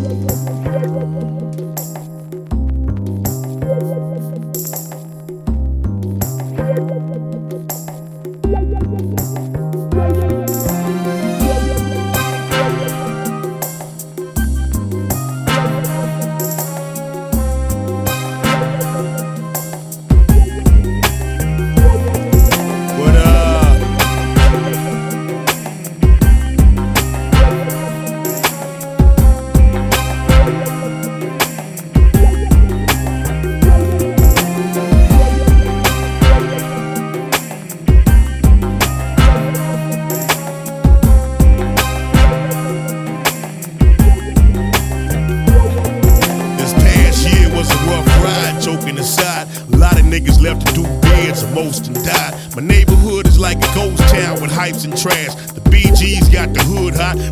Choking inside, a lot of niggas left to do bids, and most done died. My neighborhood is like a ghost town with hypes and trash. The BGs got the hood hot,